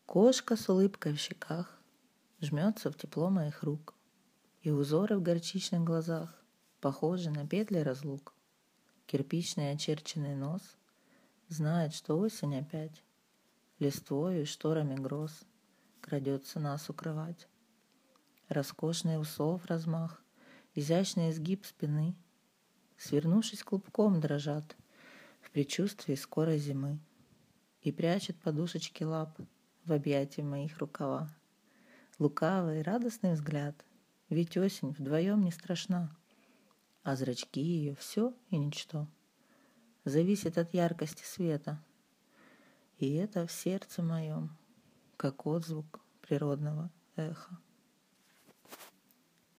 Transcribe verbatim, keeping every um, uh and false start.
Кошка с улыбкой в щеках жмется в тепло моих рук, и узоры в горчичных глазах похожи на петли разлук. Кирпичный очерченный нос знает, что осень опять листвою и шторами гроз крадется нас укрывать. Роскошный усов размах, изящный изгиб спины, свернувшись клубком, дрожат в предчувствии скорой зимы и прячет подушечки лап в объятия моих рукава. Лукавый, радостный взгляд, ведь осень вдвоем не страшна, а зрачки ее все и ничто зависит от яркости света, и это в сердце моем, как отзвук природного эха.